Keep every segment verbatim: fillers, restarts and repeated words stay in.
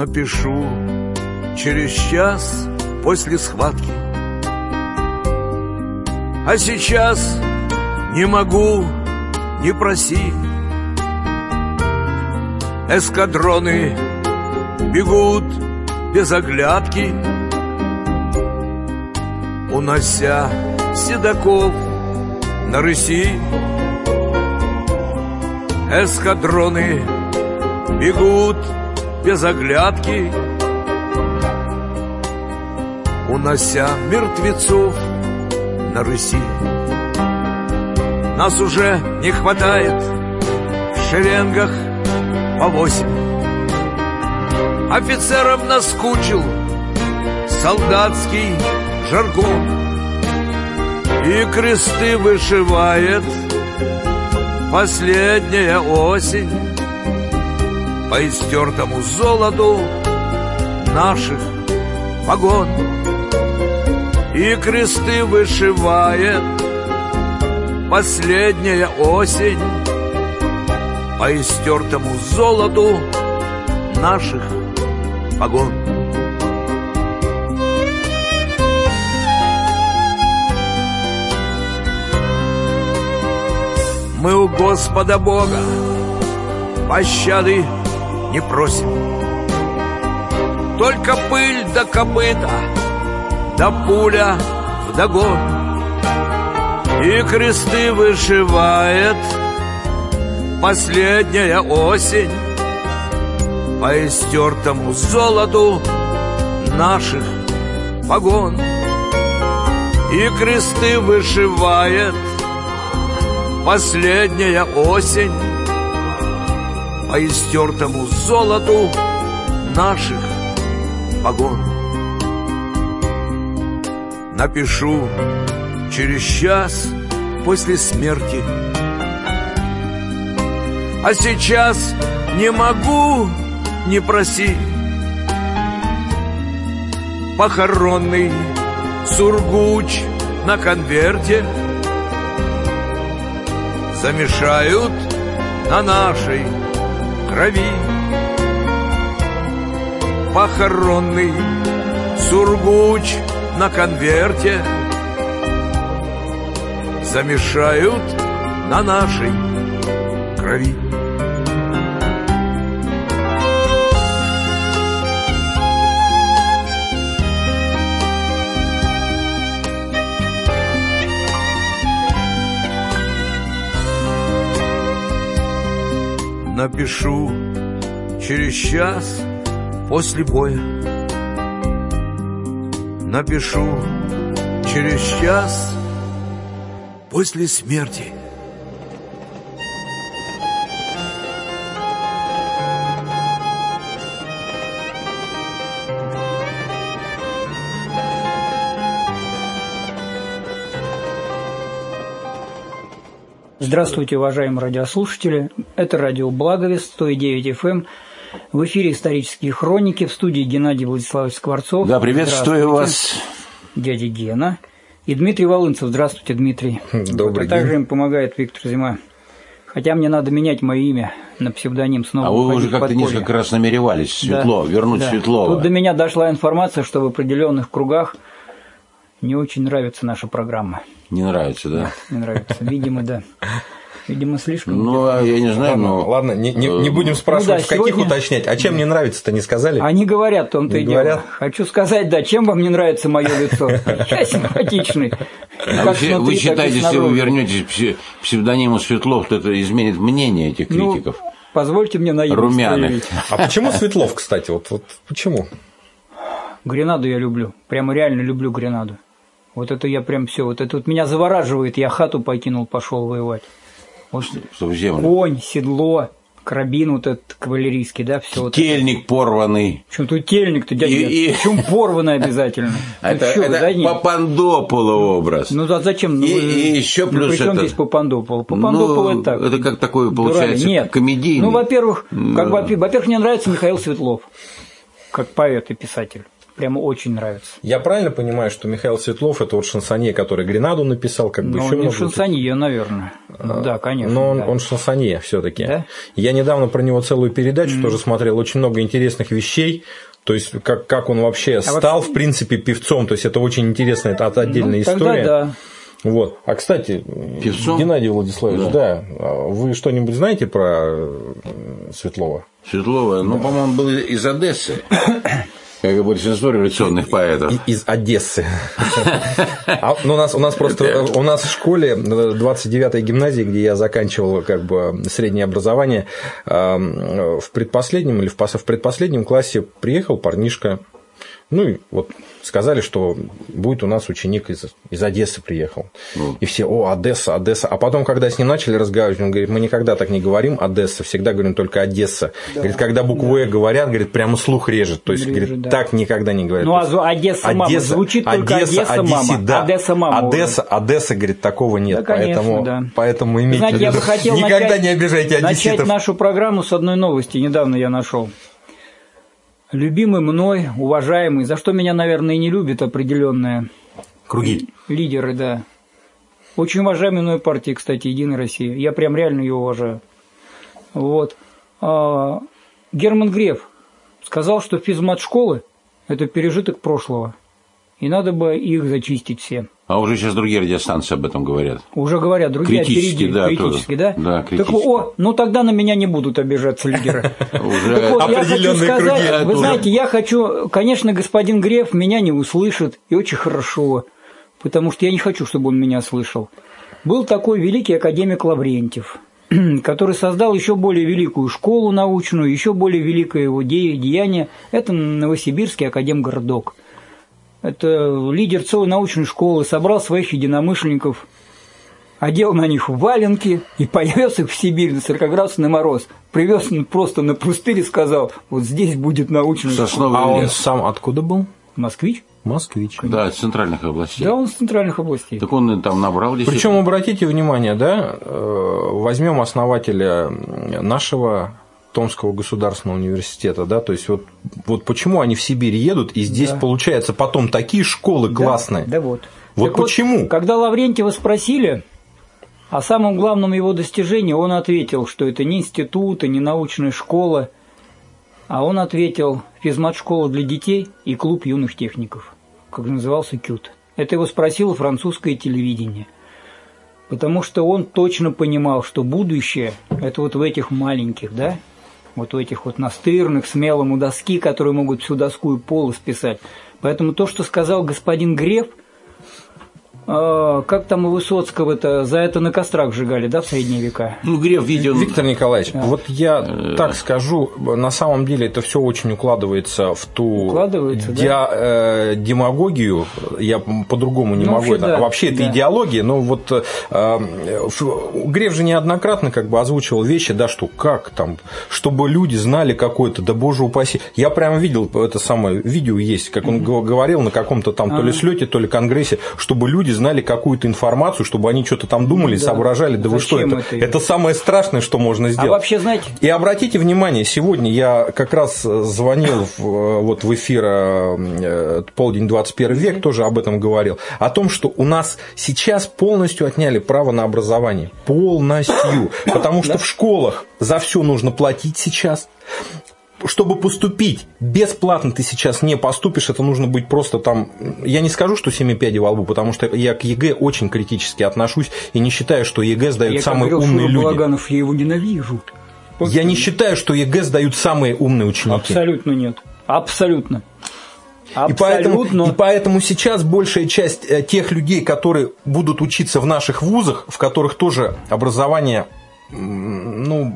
напишу через час после схватки. А сейчас не могу, не проси. Эскадроны бегут без оглядки, унося седаков на рыси. Эскадроны бегут без оглядки, унося мертвецов на рыси. Нас уже не хватает в шеренгах по восемь. Офицерам наскучил солдатский жаргон, и кресты вышивает последняя осень по истертому золоту наших погон. И кресты вышивает последняя осень по истертому золоту наших погон. Мы у Господа Бога пощады не просим, только пыль да копыта, да пуля вдогон. И кресты вышивает последняя осень по истертому золоту наших погон. И кресты вышивает последняя осень по истертому золоту наших погон. Напишу через час после смерти, а сейчас не могу, не проси. Похоронный сургуч на конверте замешают на нашей крови. Похоронный сургуч на конверте замешают на нашей крови. Напишу через час после боя. Напишу через час после смерти. Здравствуйте, уважаемые радиослушатели. Это радио Благовест, сто девять эф эм. В эфире «Исторические хроники», в студии Геннадий Владиславович Скворцов. Да, приветствую вас. Дядя Гена. И Дмитрий Волынцев. Здравствуйте, Дмитрий. Добрый вот, а день. также им помогает Виктор Зима. Хотя мне надо менять мое имя на псевдоним снова. А вы уже как-то несколько раз намеревались Светло, да, вернуть да. Светлова. Тут до меня дошла информация, что в определенных кругах не очень нравится наша программа. Не нравится, да? Не нравится. Видимо, да. Видимо, слишком. Ну, а я не знаю, ладно, но... Ладно, не, не, не будем спрашивать, ну, да, в каких сегодня... уточнять. А чем не нравится-то, не сказали? Они говорят, в том-то и дело. Хочу сказать, да, чем вам не нравится мое лицо? Я симпатичный. А вы, смотри, вы считаете, если вы вернетесь к псевдониму Светлов, то это изменит мнение этих критиков? Ну, позвольте мне наивность румяных. проявить. А почему Светлов, кстати? Вот, вот почему? Гренаду я люблю. Прямо реально люблю Гренаду. Вот это я прям все. Вот это вот меня завораживает. Я хату покинул, пошел воевать. Вот конь, седло, карабин вот этот кавалерийский, да, все. Тельник вот порванный. Причем тут тельник-то, дядя? И... Причем порванный обязательно. Это, это Папандополо образ. Ну а зачем? И, и еще плюс ну, причем это... здесь Папандополо? Папандополо ну, это так. Это как такое получается Нет. комедийный. Ну, во-первых, как, во-первых, мне нравится Михаил Светлов, как поэт и писатель. Прямо очень нравится. Я правильно понимаю, что Михаил Светлов – это вот шансонье, который «Гренаду» написал, как бы но еще он не много... шансонье, наверное. А, да, конечно. Но он, да. он шансонье все-таки. Да? Я недавно про него целую передачу mm. тоже смотрел, очень много интересных вещей. То есть, как, как он вообще а стал, вообще... в принципе, певцом. То есть, это очень интересно, это отдельная ну, тогда история. Да. Вот. А, кстати, певцом? Геннадий Владиславович, да. да, вы что-нибудь знаете про Светлова? Светлова, да. ну, по-моему, был из Одессы. Как и большинство революционных поэтов. Из Одессы. А, ну, у нас, у нас просто у нас в школе двадцать девятой гимназии, где я заканчивал как бы среднее образование, в предпоследнем или в предпоследнем классе приехал парнишка. Ну и вот сказали, что будет у нас ученик из, из Одессы приехал. Mm. И все, о, Одесса, Одесса. А потом, когда с ним начали разговаривать, он говорит, мы никогда так не говорим Одесса, всегда говорим только Одесса. Да. Говорит, когда букву «э» говорят, говорит, прямо слух режет. То есть, режет, говорит, да. так никогда не говорят. Ну, а Одесса, мама, Одесса, звучит только Одесса, Одесса, Одесса, мама. Да. Одесса, мама. Одесса, Одесса, говорит, такого нет. Да, конечно, поэтому, да. поэтому имейте Знаете, я бы хотел никогда начать, не обижайте одесситов. Начать нашу программу с одной новости, недавно я нашел. Любимый мной, уважаемый, за что меня, наверное, и не любят определенные круги. Лидеры, да. Очень уважаемая мной партия, кстати, «Единая Россия». Я прям реально ее уважаю. Вот. А, Герман Греф сказал, что физмат-школы – это пережиток прошлого. И надо бы их зачистить все. А уже сейчас другие радиостанции об этом говорят. Уже говорят, другие критически, да, критически, да? Да, критически. Так, о, ну тогда на меня не будут обижаться лидеры. Уже определенные круги. Вы знаете, я хочу, конечно, господин Греф меня не услышит, и очень хорошо, потому что я не хочу, чтобы он меня слышал. Был такой великий академик Лаврентьев, который создал еще более великую школу научную, еще более великое его деяние – это Новосибирский академгородок. Это лидер целой научной школы, собрал своих единомышленников, одел на них валенки и повез их в Сибирь на сорокаградусный мороз. Привез просто на пустырь и сказал, вот здесь будет научная школа. А он сам откуда был? Москвич. Москвич. Да, из центральных областей. Да, он из центральных областей. Так он там набрал действительно. Причем обратите внимание, да, возьмем основателя нашего Томского государственного университета, да, то есть вот, вот почему они в Сибирь едут, и здесь, да. получается, потом такие школы да, классные. Да, вот. Вот так почему? Вот, когда Лаврентьева спросили о самом главном его достижении, он ответил, что это не институт и не научная школа, а он ответил физмат-школа для детей и клуб юных техников, как назывался КЮТ. Это его спросило французское телевидение. Потому что он точно понимал, что будущее – это вот в этих маленьких, да, вот в этих вот настырных, смелым у доски, которые могут всю доску и пол исписать. Поэтому то, что сказал господин Греф, э, как там у Высоцкого-то, за это на кострах сжигали, да, в средние века? Ну, Греф видел... Виктор Николаевич, да. вот я так скажу, на самом деле это все очень укладывается в ту укладывается, ди... да? э, демагогию, я по-другому не ну, могу, вообще, это, да, вообще это да. идеология, но вот э, Греф же неоднократно как бы озвучивал вещи, да, что как там, чтобы люди знали какое-то, да боже упаси. Я прям видел это самое видео есть, как он mm-hmm. говорил на каком-то там то ли слете, то ли конгрессе, чтобы люди знали какую-то информацию, чтобы они что-то там думали, да. соображали, да вы Зачем что, это, это, это самое страшное, что можно сделать. А вообще, знаете... И обратите внимание, сегодня я как раз звонил в, вот в эфир «Полдень двадцать первый век», mm-hmm. тоже об этом говорил, о том, что у нас сейчас полностью отняли право на образование. Полностью. Потому что в школах за все нужно платить сейчас. Чтобы поступить бесплатно ты сейчас не поступишь, это нужно быть просто там... Я не скажу, что семи пядей во лбу, потому что я к ЕГЭ очень критически отношусь и не считаю, что ЕГЭ сдают я самые говорил, умные люди. Балаганов, я его ненавижу. Просто я не считаю, что ЕГЭ сдают самые умные ученики. Абсолютно нет. Абсолютно. И поэтому, и поэтому сейчас большая часть тех людей, которые будут учиться в наших вузах, в которых тоже образование, ну...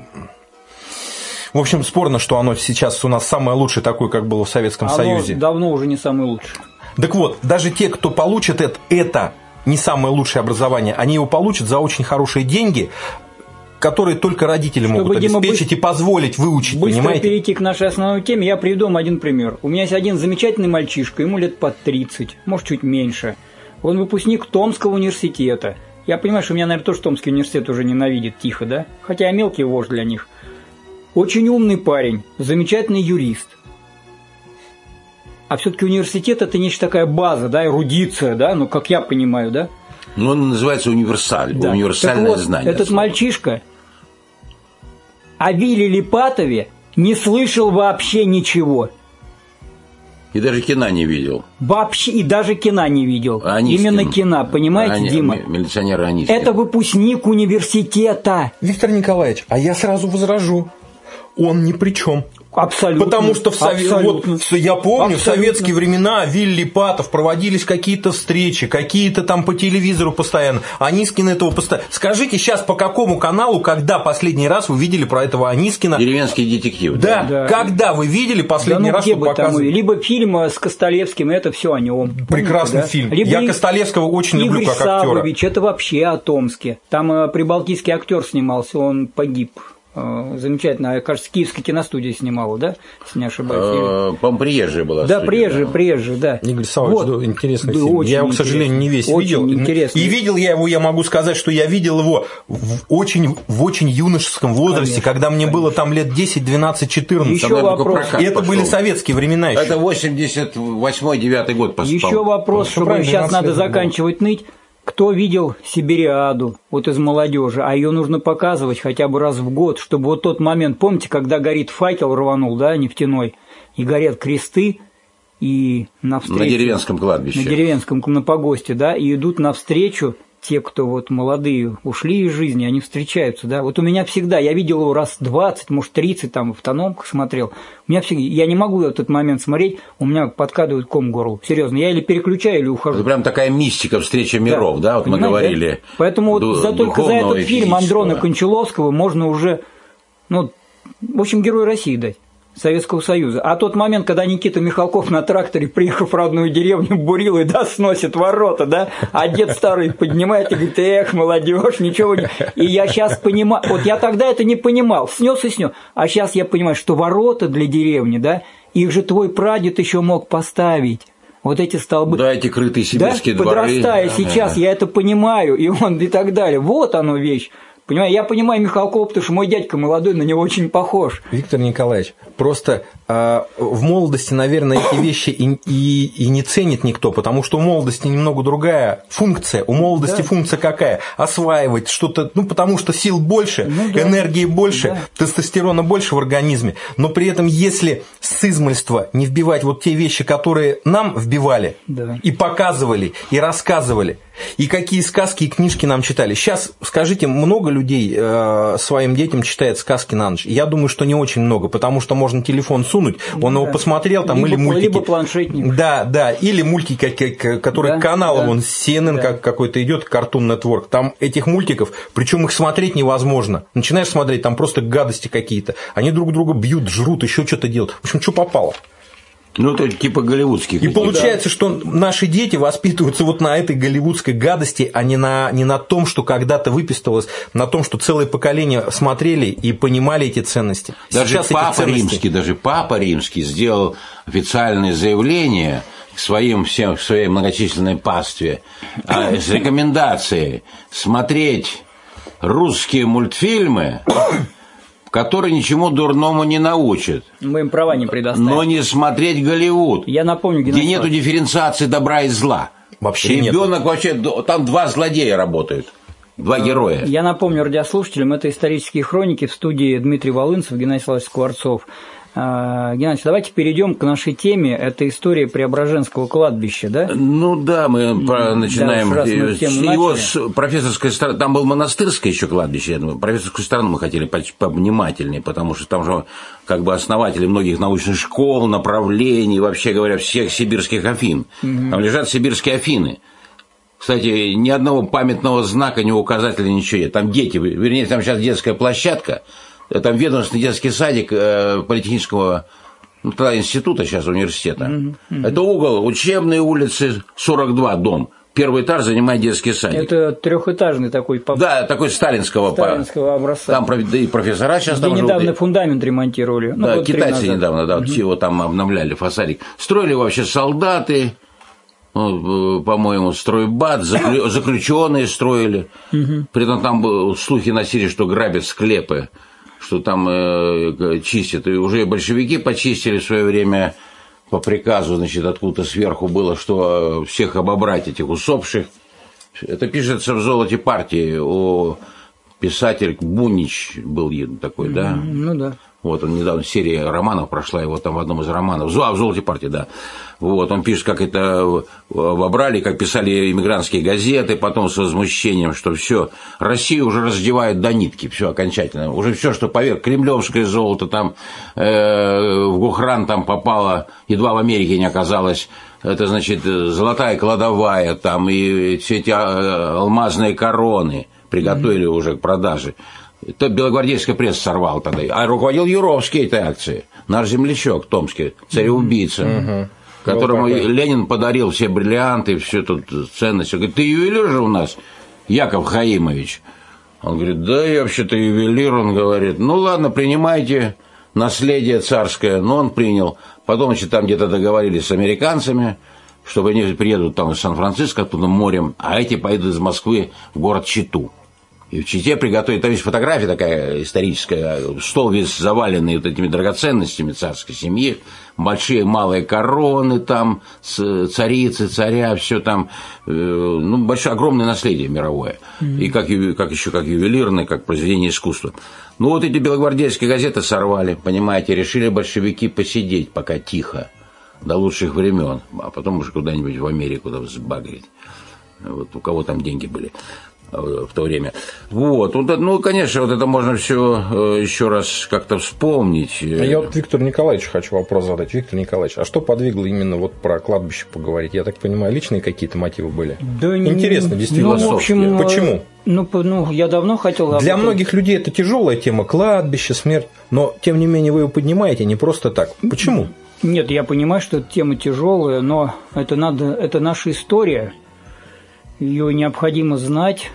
В общем, спорно, что оно сейчас у нас самое лучшее такое, как было в Советском оно Союзе. Давно уже не самое лучшее. Так вот, даже те, кто получит это, это не самое лучшее образование, они его получат за очень хорошие деньги, которые только родители Чтобы, могут обеспечить Дима, и позволить выучить, быстро понимаете? Быстро перейти к нашей основной теме, я приведу вам один пример. У меня есть один замечательный мальчишка, ему лет под тридцать, может, чуть меньше. Он выпускник Томского университета. Я понимаю, что меня, наверное, тоже Томский университет уже ненавидит тихо, да? Хотя я мелкий вождь для них. Очень умный парень, замечательный юрист. А все-таки университет – это нечто такая база, да, эрудиция, да, ну, как я понимаю, да? Ну, он называется универсаль, да. Универсальное вот, знание. Этот слово. Мальчишка о Вилле Липатове не слышал вообще ничего. И даже кино не видел. Вообще, и даже кино не видел. Анискин. Именно кино, понимаете, Ани... Дима? Милиционер Анискин. Это выпускник университета. Виктор Николаевич, а я сразу возражу. Он ни при чем. Абсолютно. Потому что в Совет... вот, я помню, Абсолютно. в советские времена Вилли Липатов проводились какие-то встречи, какие-то там по телевизору постоянно. Анискин этого постоянно. Скажите сейчас, по какому каналу, когда последний раз вы видели про этого Анискина? Деревенский детектив. Да, да. Когда вы видели последний да, ну, раз, что показывали? Либо фильм с Костолевским, это все о нем. Прекрасный да? фильм. Либо я Костолевского очень Игорь люблю как актера. Савович, это вообще о Томске. Там прибалтийский актер снимался, он погиб. Замечательно, кажется, Киевская киностудия снимала, да, если не ошибаюсь? По-моему, приезжая была. Да, приезжая, приезжая, да. Игорь Савович, вот. интересный да, фильм. Я его, к сожалению, не весь видел. Интересный. И видел я его, я могу сказать, что я видел его в очень, в очень юношеском возрасте, конечно, когда мне конечно. было там лет десять, двенадцать, четырнадцать. Еще вопрос. И это пошел. Были советские времена еще. Это восемьдесят восьмой девятый год поспал. Еще вопрос, ну, чтобы сейчас надо заканчивать ныть. Кто видел Сибириаду, вот из молодежи, а ее нужно показывать хотя бы раз в год, чтобы вот тот момент, помните, когда горит факел, рванул, да, нефтяной, и горят кресты, и навстречу... На деревенском кладбище. На деревенском, на погосте, да, и идут навстречу те, кто вот молодые ушли из жизни, они встречаются, да. Вот у меня всегда, я видел его раз двадцать, может, тридцать, там, в автономках смотрел. У меня всегда, я не могу этот момент смотреть, у меня подкатывает ком к горлу. Серьезно, я или переключаю, или ухожу. Это прям такая мистика, встреча миров, да, да вот мы говорили. Да? Поэтому вот за, только за этот фильм Андрона Кончаловского можно уже, ну, в общем, Герой России дать. Советского Союза. А тот момент, когда Никита Михалков на тракторе, приехав в родную деревню, бурил и да, сносит ворота, да, а дед старый поднимает и говорит, эх, молодежь, ничего не... И я сейчас понимаю, вот я тогда это не понимал, снес и снес, а сейчас я понимаю, что ворота для деревни, да, их же твой прадед еще мог поставить. Вот эти столбы. Да, эти крытые сибирские да, дворы. Подрастая да, сейчас, да. я это понимаю, и он и так далее. Вот оно вещь. Понимаю, я понимаю Михалкова, потому что мой дядька молодой, на него очень похож. Виктор Николаевич, просто э, в молодости, наверное, эти вещи и, и, и не ценит никто, потому что у молодости немного другая функция. У молодости да. функция какая? Осваивать что-то, ну, потому что сил больше, ну, да. энергии больше, да. тестостерона больше в организме, но при этом, если с измальства не вбивать вот те вещи, которые нам вбивали, да. и показывали, и рассказывали, и какие сказки и книжки нам читали. Сейчас, скажите, много людей э, своим детям читает сказки на ночь? Я думаю, что не очень много, потому что можно телефон сунуть, он да. его посмотрел, там, либо, или мультики. Либо планшетник. Да, да, или мультики, которые да, каналом, да. он си эн эн да. как, какой-то идет, Cartoon Network, там этих мультиков, причем их смотреть невозможно. Начинаешь смотреть, там просто гадости какие-то, они друг друга бьют, жрут, еще что-то делают. В общем, что попало. Ну, это типа голливудских. И получается, да. что наши дети воспитываются вот на этой голливудской гадости, а не на, не на том, что когда-то выписывалось, на том, что целое поколение смотрели и понимали эти ценности. Даже Сейчас Папа ценности... Римский, даже Папа Римский сделал официальное заявление к своим, всем, к своей многочисленной пастве с рекомендацией смотреть русские мультфильмы, который ничему дурному не научит. Мы им права не предоставим. Но не смотреть Голливуд. Я напомню, где нету дифференциации добра и зла. Вообще ребенок вообще, там два злодея работают. Два героя. Я напомню радиослушателям, это исторические хроники, в студии Дмитрий Волынцев, Геннадий Славович Скворцов. Геннадий, давайте перейдем к нашей теме. Это история Преображенского кладбища, да? Ну да, мы начинаем. Да, его с профессорской стороны. Там было монастырское еще кладбище. Я думаю, профессорскую сторону мы хотели повнимательнее, потому что там же как бы основатели многих научных школ, направлений, вообще говоря, всех сибирских Афин. Угу. Там лежат сибирские Афины. Кстати, ни одного памятного знака, ни указателя, ничего нет. Там дети, вернее, там сейчас детская площадка. Там ведомственный детский садик политехнического, ну, тогда института, сейчас университета. Mm-hmm. Mm-hmm. Это угол Учебной улицы, сорок два, дом. Первый этаж занимает детский садик. Это трехэтажный такой. Да, такой сталинского, сталинского образца. Там и профессора сейчас где там недавно живут. Фундамент ремонтировали. Да, ну, китайцы недавно, да, mm-hmm. его там обновляли фасадик. Строили вообще солдаты, ну, по-моему, стройбат, заключенные строили. Mm-hmm. При этом там слухи носили, что грабят склепы, что там э, чистят. И уже большевики почистили в свое время по приказу, значит, откуда-то сверху было, что всех обобрать, этих усопших. Это пишется в «Золоте партии». О, писатель Бунич был такой, да? Ну да. Вот, он недавно серия романов прошла, его там в одном из романов, а, в «Золоте партии», да. Вот, он пишет, как это обобрали, как писали иммигрантские газеты, потом с возмущением, что все, Россию уже раздевают до нитки, все окончательно. Уже все, что поверх, кремлевское золото там э, в Гухран там попало, едва в Америке не оказалось. Это, значит, золотая кладовая там, и все эти алмазные короны приготовили mm-hmm. уже к продаже. Это белогвардейская пресса сорвала тогда. А руководил Юровский этой акцией. Наш землячок томский, цареубийца, mm-hmm. которому вот Ленин подарил все бриллианты, всю эту ценность. Он говорит, ты ювелир же у нас, Яков Хаимович? Он говорит, да, я вообще-то ювелир. Он говорит, ну ладно, принимайте наследие царское. Но он принял. Потом, значит, там где-то договорились с американцами, чтобы они приедут там из Сан-Франциско, оттуда морем, а эти поедут из Москвы в город Читу. И в Чите приготовили, там есть фотография такая историческая, стол весь заваленный вот этими драгоценностями царской семьи, большие малые короны там, царицы, царя, все там, ну, большое, огромное наследие мировое. Mm-hmm. И как, как еще как ювелирное, как произведение искусства. Ну, вот эти белогвардейские газеты сорвали, понимаете, решили большевики посидеть пока тихо, до лучших времен, а потом уже куда-нибудь в Америку да, взбагрить. Вот у кого там деньги были в то время. Вот. Ну, конечно, вот это можно все еще раз как-то вспомнить. А я вот Виктору Николаевичу хочу вопрос задать. Виктор Николаевич, а что подвигло именно вот про кладбище поговорить? Я так понимаю, личные какие-то мотивы были? Да интересно, не, действительно. Ну, в общем, почему? Ну, ну, я давно хотел... Для многих людей это тяжелая тема, кладбище, смерть, но, тем не менее, вы ее поднимаете не просто так. Почему? Нет, я понимаю, что эта тема тяжелая, но это, надо, это наша история, ее необходимо знать.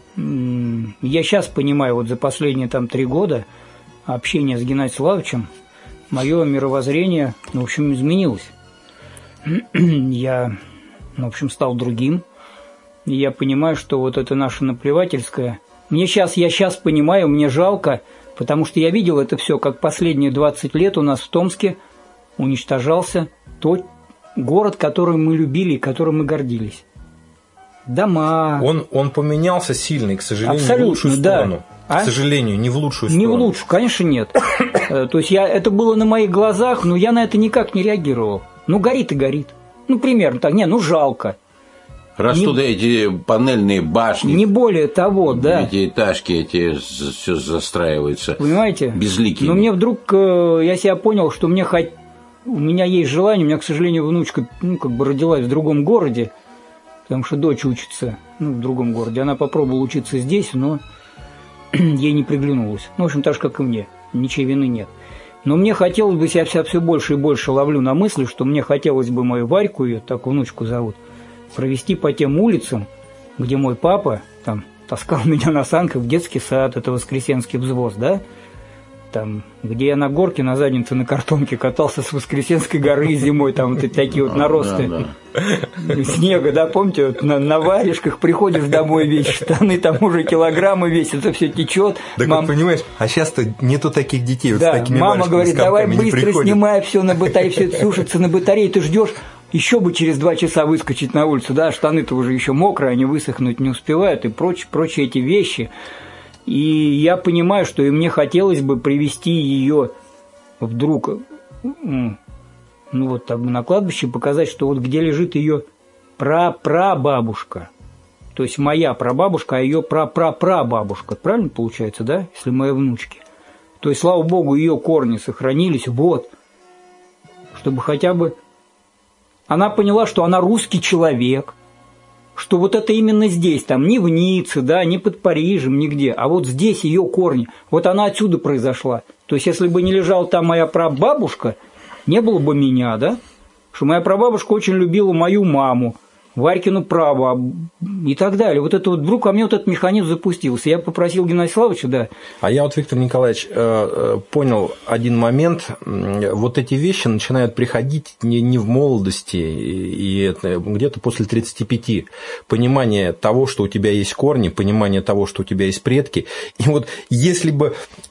Я сейчас понимаю, вот за последние там три года общения с Геннадием Славовичем, мое мировоззрение, ну, в общем, изменилось. Я, ну, в общем, стал другим. И я понимаю, что вот это наше наплевательское. Мне сейчас, я сейчас понимаю, мне жалко, потому что я видел это все, как последние двадцать лет у нас в Томске уничтожался тот город, который мы любили и которым мы гордились. Дома. Он, он поменялся сильно, и, к сожалению, абсолютно, не в лучшую сторону. Да. А? К сожалению, не в лучшую сторону. Не в лучшую, конечно, нет. То есть я, это было на моих глазах, но я на это никак не реагировал. Ну, горит и горит. Ну, примерно так. Не, ну, жалко. Растут не, эти панельные башни. Не более того, да. Эти этажки, эти все застраиваются. Понимаете? Безликие. Но мне вдруг, я себя понял, что мне хоть... у меня есть желание, у меня, к сожалению, внучка, ну, как бы родилась в другом городе, потому что дочь учится, ну, в другом городе. Она попробовала учиться здесь, но ей не приглянулось. Ну, в общем, так же, как и мне. Ничьей вины нет. Но мне хотелось бы, я себя все больше и больше ловлю на мысли, что мне хотелось бы мою Варьку, ее так внучку зовут, провести по тем улицам, где мой папа там таскал меня на санках в детский сад, это Воскресенский взвоз, да? Там, где я на горке, на заднице, на картонке катался с Воскресенской горы зимой, там вот такие вот наросты да, да. снега, да, помните, вот на, на варежках приходишь домой весь, штаны там уже килограммы весят, это все течет. Да, Мам... как понимаешь, а сейчас-то нету таких детей, вот да, с такими мама говорит, давай быстро приходят. Снимай все на батарее, все это сушится на батарее, ты ждешь. Еще бы через два часа выскочить на улицу, да, штаны-то уже еще мокрые, они высохнуть не успевают, и прочие, прочие эти вещи. И я понимаю, что и мне хотелось бы привести ее вдруг, ну вот так на кладбище, показать, что вот где лежит ее прапрабабушка. То есть моя прабабушка, а ее прапрапрабабушка. Правильно получается, да, если мои внучки? То есть, слава богу, ее корни сохранились, вот, чтобы хотя бы она поняла, что она русский человек, что вот это именно здесь, там, не в Ницце, да, не под Парижем, нигде, а вот здесь ее корни, вот она отсюда произошла. То есть, если бы не лежала там моя прабабушка, не было бы меня, да, что моя прабабушка очень любила мою маму, Варькину прабабу и так далее. Вот это вот вдруг ко мне вот этот механизм запустился. Я попросил Геннадия Славовича, да. А я вот, Виктор Николаевич, понял один момент. Вот эти вещи начинают приходить не, не в молодости, и где-то после тридцати пяти. Понимание того, что у тебя есть корни, понимание того, что у тебя есть предки. И вот если бы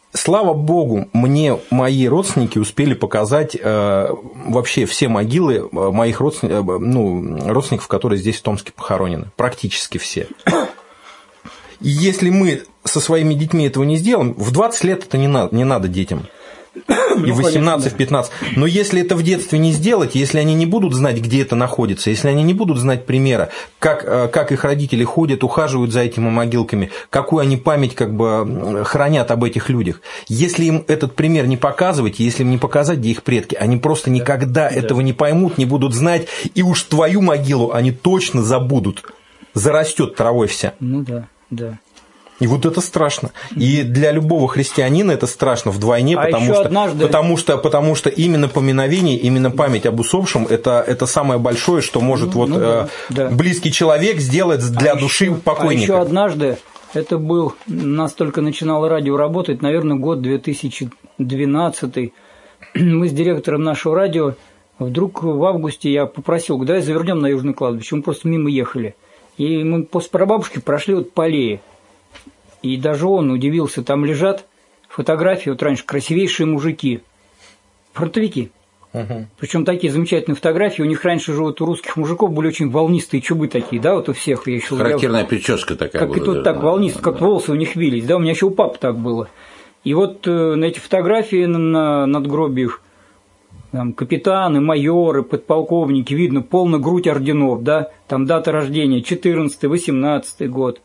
Слава богу, мне мои родственники успели показать э, вообще все могилы моих родственников, ну, родственников, которые здесь в Томске похоронены. Практически все. И если мы со своими детьми этого не сделаем, в двадцать лет это не надо, не надо детям. И в восемнадцать, в пятнадцать. Но если это в детстве не сделать, если они не будут знать, где это находится, если они не будут знать примера, как, как их родители ходят, ухаживают за этими могилками, какую они память как бы хранят об этих людях, если им этот пример не показывать, если им не показать, где их предки, они просто никогда да. этого не поймут, не будут знать, и уж твою могилу они точно забудут. Зарастет травой вся. Ну да, да. И вот это страшно. И для любого христианина это страшно вдвойне, а потому, что, однажды... потому, что, потому что именно поминовение, именно память об усопшем это, это самое большое, что может ну, вот, ну, да, э, да. близкий человек сделать для а души еще, покойника. А еще однажды, это был, у нас только начинало радио работать, наверное, год две тысячи двенадцатый, мы с директором нашего радио, вдруг в августе я попросил, давай завернем на Южное кладбище, мы просто мимо ехали. И мы после прабабушки прошли вот по аллее. И даже он удивился, там лежат фотографии, вот раньше красивейшие мужики, фронтовики. Угу. Причем такие замечательные фотографии. У них раньше же вот у русских мужиков были очень волнистые чубы такие, да, вот у всех. Я еще, характерная я, прическа такая. Как была, и тут да, так волнисто, да, как да. волосы у них вились, да, у меня еще у папы так было. И вот э, на эти фотографии на надгробиях там капитаны, майоры, подполковники, видно полная грудь орденов, да, там дата рождения четырнадцатый, восемнадцатый год.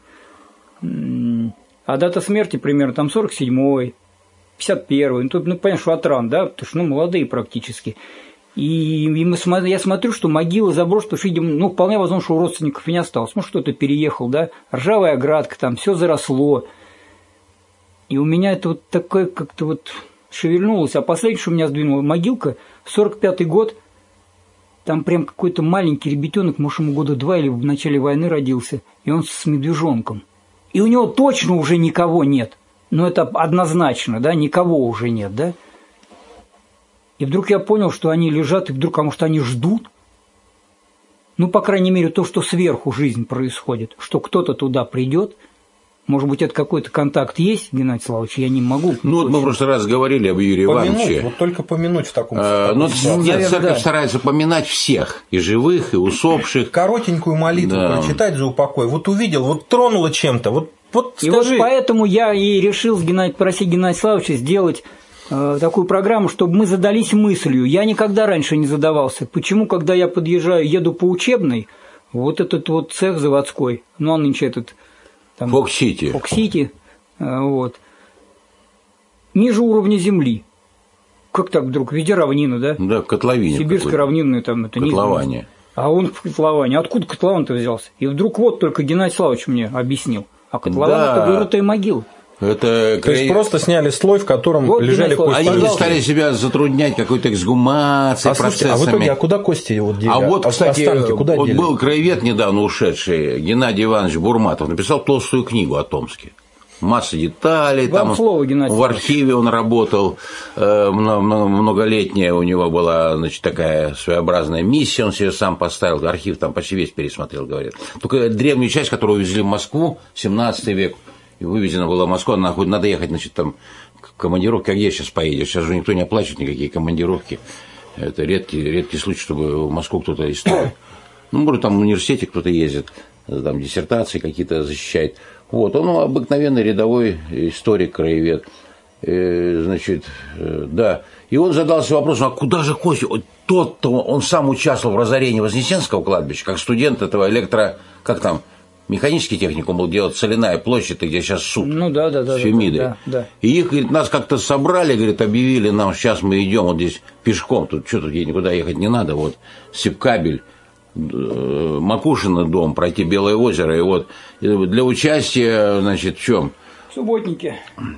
А дата смерти примерно там сорок седьмой, пятьдесят первый. Ну, тут, ну, понятно, что от ран, да, потому что, ну, молодые практически. И, и мы, я смотрю, что могила заброшена, потому что, видимо, ну, вполне возможно, что у родственников и не осталось. Может, кто-то переехал, да, ржавая оградка, там все заросло. И у меня это вот такое как-то вот шевельнулось. А последнее, что меня сдвинула могилка, сорок пятый год, там прям какой-то маленький ребятенок, может, ему года два или в начале войны родился, и он с медвежонком. И у него точно уже никого нет. Ну, это однозначно, да, никого уже нет, да. И вдруг я понял, что они лежат, и вдруг, а может, они ждут. Ну, по крайней мере, то, что сверху жизнь происходит, что кто-то туда придет. Может быть, это какой-то контакт есть, Геннадий Славович, я не могу. Ну, вот мы в прошлый раз говорили об Юрии помянуть, Ивановиче. Вот только помянуть в таком а, ну, ну, нет, наверное, церковь да. старается поминать всех, и живых, и усопших. Коротенькую молитву да. прочитать за упокой. Вот увидел, вот тронуло чем-то, вот, вот и скажи. Вот поэтому я и решил Геннадий, просить Геннадия Славовича сделать э, такую программу, чтобы мы задались мыслью. Я никогда раньше не задавался. Почему, когда я подъезжаю, еду по учебной, вот этот вот цех заводской, ну, а нынче этот... Фокс-Сити. Фокс-Сити, вот. Ниже уровня земли. Как так вдруг? Везде равнина, да? Да, котловине. Сибирская равнинная там это котловане. Не а он в котловане. Откуда котлован-то взялся? И вдруг вот только Геннадий Славович мне объяснил. А котлован да. это вырытая могила. Это... То есть просто сняли слой, в котором вот, лежали кости. Они не стали себя затруднять какой-то эксгумацией, а, процессами. А в итоге, а куда кости вот дели? А вот, кстати, останки куда вот дели? Был краевед недавно ушедший, Геннадий Иванович Бурматов, написал толстую книгу о Томске. Масса деталей, вам там слово, Геннадий в архиве он работал, многолетняя у него была, значит, такая своеобразная миссия, он себе сам поставил, архив там почти весь пересмотрел, говорит. Только древнюю часть, которую увезли в Москву, семнадцатый век, и вывезена была в Москву, надо ехать, значит, там, командировки, а где сейчас поедешь? Сейчас же никто не оплачивает никакие командировки. Это редкий, редкий случай, чтобы в Москву кто-то историк. Ну, может, там в университете кто-то ездит, там диссертации какие-то защищает. Вот, он обыкновенный рядовой историк, краевед. Э, значит, э, да. И он задался вопросом, а куда же кости? Вот тот-то, он сам участвовал в разорении Вознесенского кладбища, как студент этого электро... Как там? Механический техникум был делать, Соляная площадь, где сейчас суд. Ну да, да, да. Фемиды. Да, да. И их, говорит, нас как-то собрали, говорит, объявили нам, сейчас мы идем вот здесь пешком, тут что тут никуда ехать не надо, вот Сибкабель, Макушино дом, пройти Белое озеро, и вот для участия, значит, в чем? Субботники.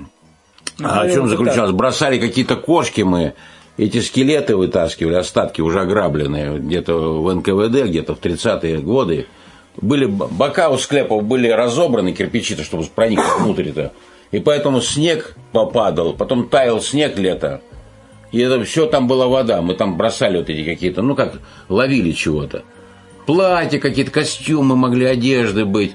А о чем заключалось? Бросали какие-то кошки мы, эти скелеты вытаскивали, остатки уже ограбленные, где-то в эн ка вэ дэ, где-то в тридцатые годы. Были, бока у склепов были разобраны, кирпичи-то, чтобы проникнуть внутрь-то. И поэтому снег попадал, потом таял снег лето. И это все там была вода. Мы там бросали вот эти какие-то, ну как, ловили чего-то. Платья какие-то, костюмы могли, одежды быть.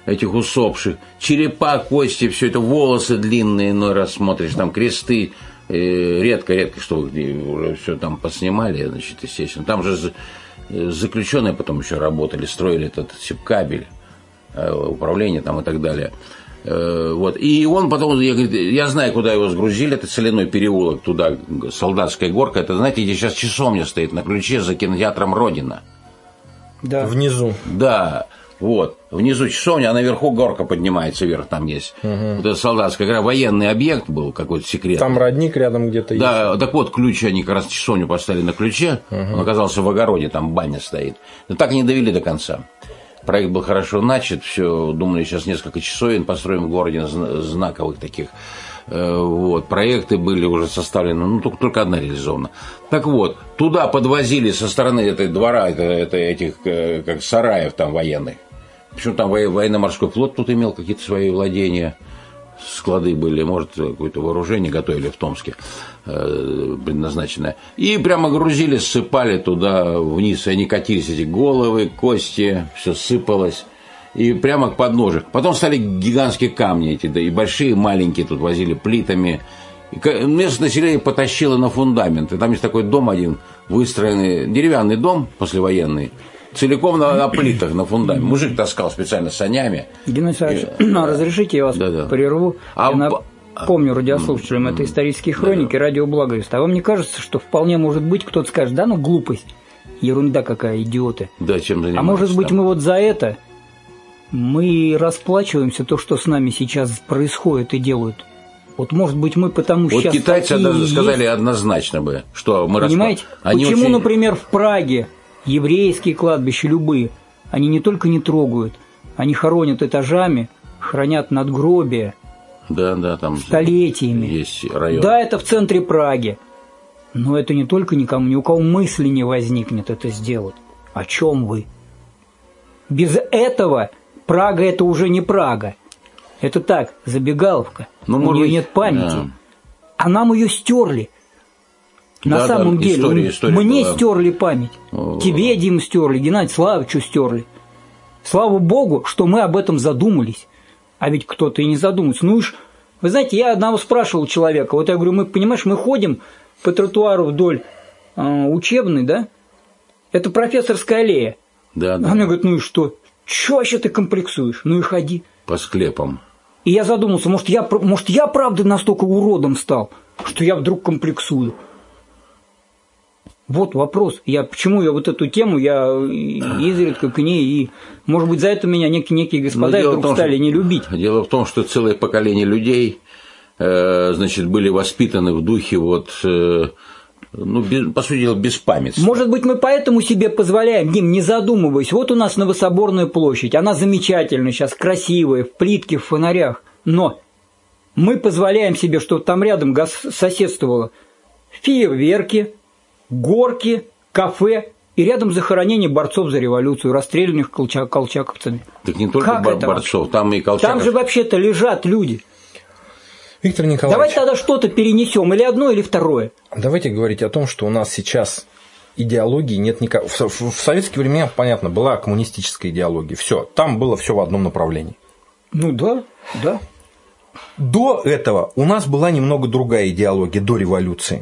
этих усопших, черепа, кости, все это, волосы длинные, иной раз смотришь, там кресты, редко-редко, что уже все там поснимали, значит, естественно. Там же заключенные потом еще работали, строили этот сепкабель, управление там и так далее. Вот. И он потом, я, говорит, я знаю, куда его сгрузили, это Соляной переулок, туда, Солдатская горка, это, знаете, где сейчас часовня стоит на ключе за кинотеатром «Родина». Да. Внизу. Да, вот, внизу часовня, а наверху горка поднимается вверх, там есть. Угу. Вот это Солдатская гора, военный объект был, какой-то секретный. Там родник рядом где-то есть. Да, так вот, ключ, они как раз часовню поставили на ключе, угу. Он оказался в огороде, там баня стоит. Но так и не довели до конца. Проект был хорошо начат, все, думали, сейчас несколько часовен построим в городе знаковых таких. Вот, проекты были уже составлены, ну, только, только одна реализована. Так вот, туда подвозили со стороны этой двора, это, это этих, как сараев там военных. Причем там военно-морской флот тут имел какие-то свои владения, склады были, может, какое-то вооружение готовили в Томске, предназначенное. И прямо грузили, ссыпали туда вниз, и они катились, эти головы, кости, все сыпалось. И прямо к подножию. Потом стали гигантские камни эти, да и большие, и маленькие тут возили плитами. И местное население потащило на фундамент. И там есть такой дом один, выстроенный, деревянный дом послевоенный, целиком на, на плитах, на фундаменте. Мужик таскал специально санями. Геннадий Александрович, и... ну, разрешите, я вас да-да. прерву. А... Я напомню радиослушателям, это исторические хроники, да-да. Радио Благовест. А вам не кажется, что вполне может быть, кто-то скажет, да ну глупость, ерунда какая, идиоты. Да, чем занимаются. А может быть, мы вот за это... Мы расплачиваемся то, что с нами сейчас происходит и делают. Вот, может быть, мы потому вот сейчас... Вот китайцы сказали есть... однозначно бы, что мы... Понимаете? Расп... Почему, очень... например, в Праге еврейские кладбища, любые, они не только не трогают, они хоронят этажами, хранят надгробия да, да, там столетиями. Есть район. Да, это в центре Праги. Но это не только никому, ни у кого мысли не возникнет это сделать. О чем вы? Без этого... Прага – это уже не Прага. Это так, забегаловка. Ну, у нее быть, нет памяти. Да. А нам ее стерли. На да, самом да, деле. История, история мне была... стерли память. О-о-о. Тебе, Дим, стерли. Геннадий Славовичу стерли. Слава Богу, что мы об этом задумались. А ведь кто-то и не задумается. Ну уж, вы знаете, я одного спрашивал человека. Вот я говорю, мы, понимаешь, мы ходим по тротуару вдоль э, учебной, да? Это Профессорская аллея. Да, да. А мне говорит, ну и что? Чё вообще ты комплексуешь? Ну и ходи. По склепам. И я задумался, может я, может, я правда настолько уродом стал, что я вдруг комплексую. Вот вопрос. Я, почему я вот эту тему, я изредка к ней, и, может быть, за это меня некие, некие господа вдруг том, стали что, не любить. Дело в том, что целое поколение людей, э, значит, были воспитаны в духе вот... Э, ну, без, по сути дела, беспамятства. Может быть, мы поэтому себе позволяем, Дим, не задумываясь, вот у нас Новособорная площадь, она замечательная сейчас, красивая, в плитке, в фонарях, но мы позволяем себе, чтобы там рядом соседствовало фейерверки, горки, кафе и рядом захоронение борцов за революцию, расстрелянных колчак, колчаковцами. Так не только как борцов, там и колчаков. Там же вообще-то лежат люди. Виктор Николаевич. Давайте тогда что-то перенесем, или одно, или второе. Давайте говорить о том, что у нас сейчас идеологии нет никакой. В советские времена, понятно, была коммунистическая идеология. Все, там было все в одном направлении. Ну да, да. До этого у нас была немного другая идеология, до революции.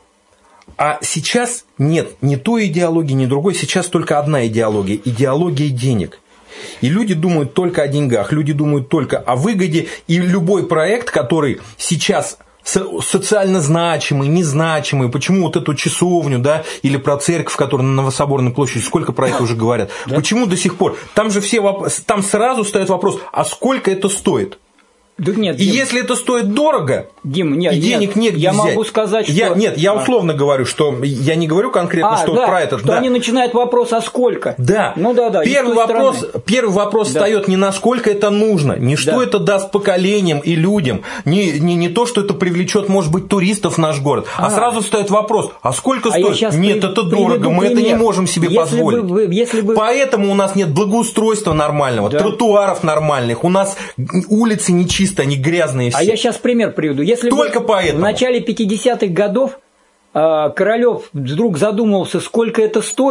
А сейчас нет ни той идеологии, ни другой. Сейчас только одна идеология – идеология денег. И люди думают только о деньгах, люди думают только о выгоде, и любой проект, который сейчас социально значимый, незначимый, почему вот эту часовню, да, или про церковь, которая на Новособорной площади, сколько про это уже говорят, да? Почему до сих пор? Там же все воп... там сразу встает вопрос, а сколько это стоит? Да нет, и Дим, если это стоит дорого, Дим, нет, и денег нет, негде я взять. могу сказать, что... Я, нет, я условно а. говорю, что я не говорю конкретно, а, что да, про это. Что да. они начинают вопрос, а сколько? Да. Ну да, да. Первый вопрос, первый вопрос да. встает не насколько это нужно, не что да. это даст поколениям и людям, не, не, не то, что это привлечет, может быть, туристов в наш город, а, а сразу встает вопрос, а сколько а стоит? Нет, при... это дорого, мы пример. это не можем себе если позволить. Бы вы, если бы... Поэтому у нас нет благоустройства нормального, да. тротуаров нормальных, у нас улицы нечистые, они грязные все. А я сейчас пример приведу. Если Только бы поэтому. в начале пятидесятых годов Королёв вдруг задумался, сколько это стоит,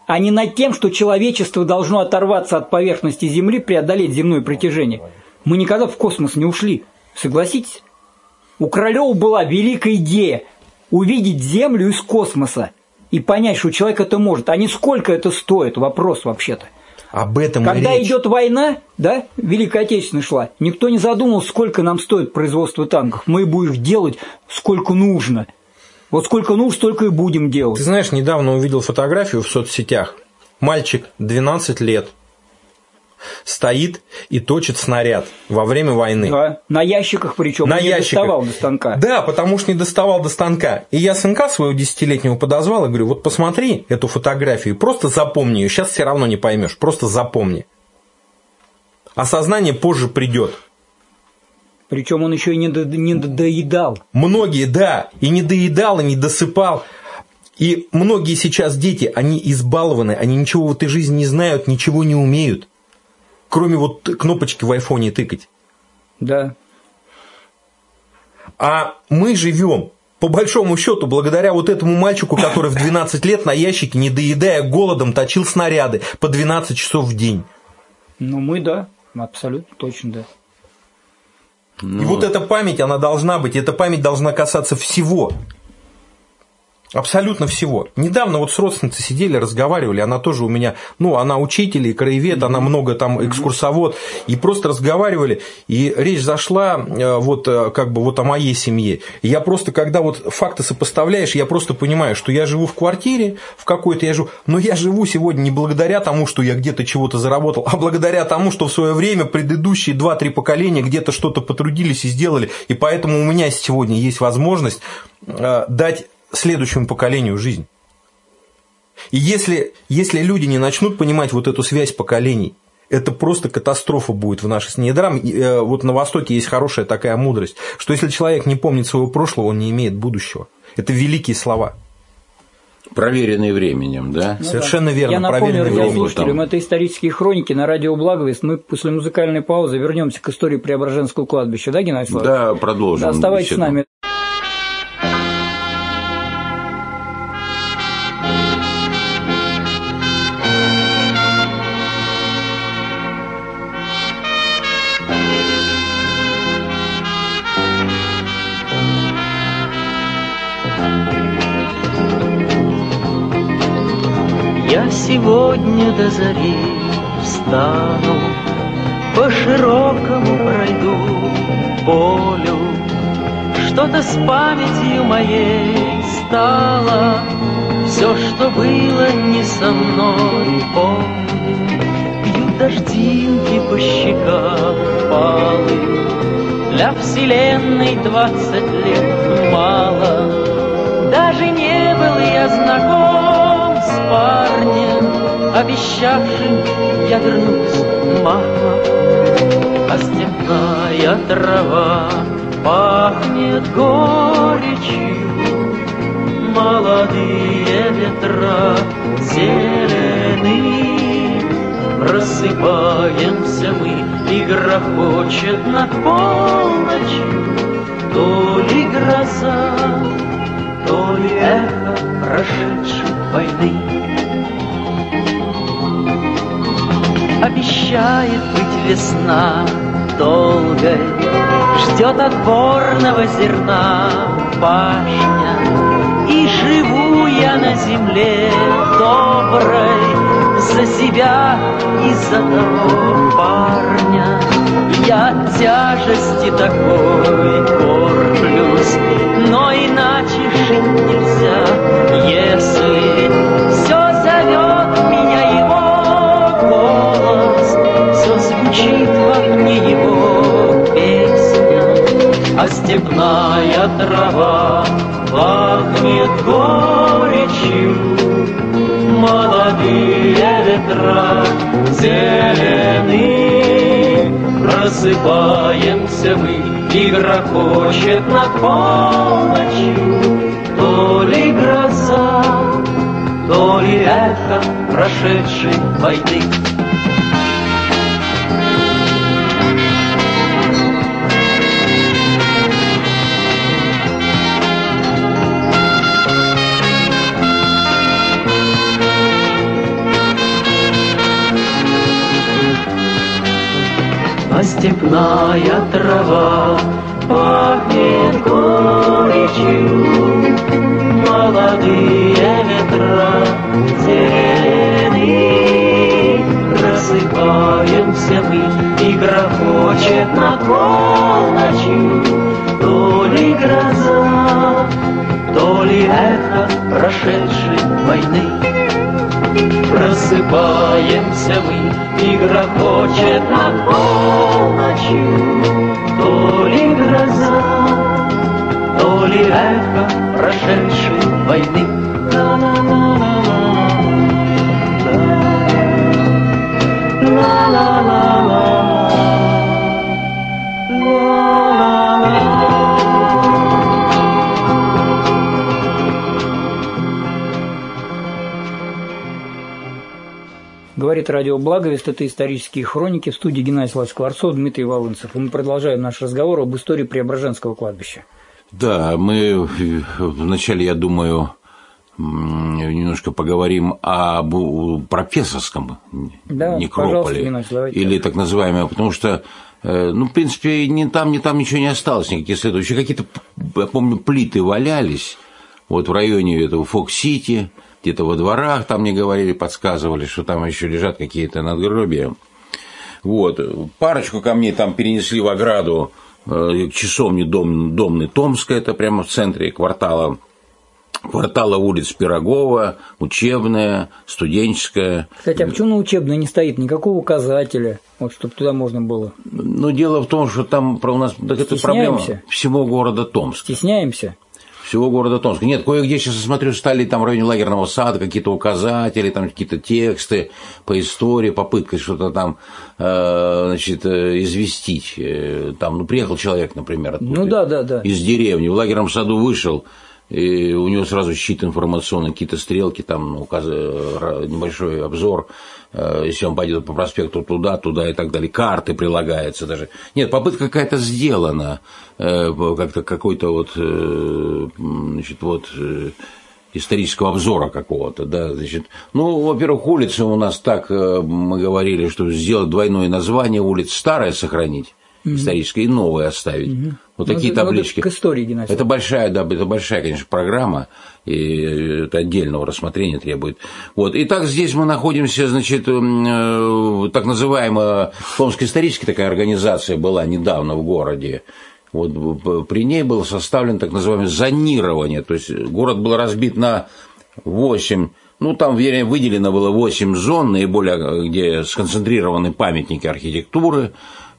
а не над тем, что человечество должно оторваться от поверхности Земли, преодолеть земное притяжение. Мы никогда в космос не ушли, согласитесь? У Королёва была великая идея увидеть Землю из космоса и понять, что человек это может, а не сколько это стоит, вопрос вообще-то. Об этом Когда речь. идет война, да, Великая Отечественная шла, никто не задумал, сколько нам стоит производство танков. Мы будем их делать сколько нужно. Вот сколько нужно, столько и будем делать. Ты знаешь, недавно увидел фотографию в соцсетях. Мальчик, двенадцать лет, стоит и точит снаряд во время войны. Да, на ящиках причем, на не ящиках. доставал до станка. Да, потому что не доставал до станка. И я сынка своего десятилетнего подозвал и говорю, вот посмотри эту фотографию, просто запомни ее, сейчас все равно не поймешь, просто запомни. Осознание позже придет. Причем он еще и не, до, не доедал. Многие, да, и не доедал, и не досыпал. И многие сейчас дети, они избалованы, они ничего в этой жизни не знают, ничего не умеют. Кроме вот кнопочки в айфоне тыкать. Да. А мы живем, по большому счету, благодаря вот этому мальчику, который в двенадцать лет на ящике, не доедая голодом, точил снаряды по двенадцать часов в день. Ну, мы, да, абсолютно точно, да. Ну... И вот эта память, она должна быть, эта память должна касаться всего. Абсолютно всего. Недавно вот с родственницей сидели, разговаривали, она тоже у меня, ну, она учитель и краевед, mm-hmm. она много там экскурсовод, и просто разговаривали, и речь зашла вот как бы вот о моей семье. И я просто, когда вот факты сопоставляешь, я просто понимаю, что я живу в квартире в какой-то, я живу, но я живу сегодня не благодаря тому, что я где-то чего-то заработал, а благодаря тому, что в свое время предыдущие два-три поколения где-то что-то потрудились и сделали, и поэтому у меня сегодня есть возможность дать следующему поколению жизнь. И если, если люди не начнут понимать вот эту связь поколений, это просто катастрофа будет в нашей стране. Недаром вот на Востоке есть хорошая такая мудрость, что если человек не помнит своего прошлого, он не имеет будущего. Это великие слова. Проверенные временем, да? Ну, совершенно да. верно. Я напомню радиослушателям, там... это исторические хроники на радио Благовест. Мы после музыкальной паузы вернемся к истории Преображенского кладбища, да, Геннадий Славович? Да, продолжим. Да, оставайтесь беседу. С нами. Я сегодня до зари встану, по широкому пройду полю. Что-то с памятью моей стало, все, что было не со мной, помню. Бьют дождинки по щекам палым, для вселенной двадцать лет мало. Даже не был я знаком с парнем, обещавшим я вернусь, мама. А степная трава пахнет горечью, молодые ветра зелены. Просыпаемся мы, и грохочет над полночью то ли гроза, то ли эхо прошедшей войны. Обещает быть весна долгой, ждет отборного зерна пашня. И живу я на земле доброй за себя и за того парня. Я от тяжести такой корплюсь, но иначе жить нельзя, если все зовет меня его голос, все звучит во мне его песня. А степная трава пахнет горечью, молодые ветра зелены. Просыпаемся мы, и грохочет над полночью то ли гроза, то ли эхо прошедшей войны. а степная трава пахнет горечью. Молодые ветра зелены, просыпаемся мы, и грохочет над полночью. То ли гроза, то ли эхо прошедшей войны. Просыпаемся мы, и грохочет над полночью. То ли гроза, то ли эхо прошедшей войны. Говорит радио Благовест, это исторические хроники. В студии Геннадий Славович Скворцов, Дмитрий Волынцев. И мы продолжаем наш разговор об истории Преображенского кладбища. Да, мы вначале, я думаю, немножко поговорим об профессорском да, некрополе. Или так называемое, потому что, ну, в принципе, ни там, ни там ничего не осталось, никаких следов. Еще какие-то, я помню, плиты валялись, вот в районе этого Фокс-Сити, где-то во дворах там мне говорили, подсказывали, что там еще лежат какие-то надгробия. Вот. Парочку камней там перенесли в ограду к часовне дом, Домной Томской, это прямо в центре квартала, квартала улиц Пирогова, Учебная, Студенческая. Кстати, а почему на Учебной не стоит никакого указателя, вот, чтобы туда можно было? Ну, дело в том, что там у нас это проблема всего города Томска. Стесняемся? Всего города Томска. Нет, кое-где, сейчас я смотрю, стали там в районе лагерного сада какие-то указатели, там какие-то тексты по истории, попытка что-то там, э, значит, известить. Там, ну, приехал человек, например, оттуда, ну, да, да, да. из деревни, в лагерном саду вышел, и у него сразу щит информационный, какие-то стрелки, там, указ... небольшой обзор, если он пойдет по проспекту туда, туда и так далее, карты прилагаются даже. Нет, попытка какая-то сделана, как-то какой-то вот, значит, вот исторического обзора какого-то, да, значит. Ну, во-первых, улицы у нас так, мы говорили, что сделать двойное название улиц, старое сохранить, mm-hmm. историческое, и новое оставить. Mm-hmm. Вот ну, такие это, таблички. Это к истории, Геннадий. Это большая, да, это большая, конечно, программа, и это отдельного рассмотрения требует. Вот. Итак, здесь мы находимся, значит, так называемая Томская историческая такая организация была недавно в городе. Вот при ней было составлено так называемое зонирование, то есть город был разбит на восемь, ну там выделено было восемь зон, наиболее, где сконцентрированы памятники архитектуры.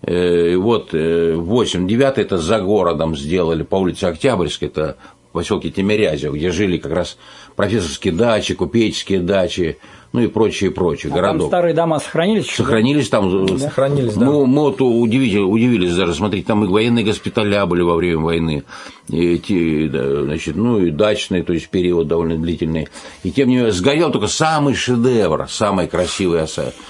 Вот восемь, девятый это за городом сделали, по улице Октябрьской, это в поселке Тимирязево, где жили как раз профессорские дачи, купеческие дачи, ну и прочее, прочее, а городок. Там старые дома сохранились? Сохранились там. Да? Сохранились, да. Мы, мы вот удивились, удивились даже, смотрите, там и военные госпиталя были во время войны, и эти, значит, ну и дачные, то есть период довольно длительный. И тем не менее, сгорел только самый шедевр, самый красивый,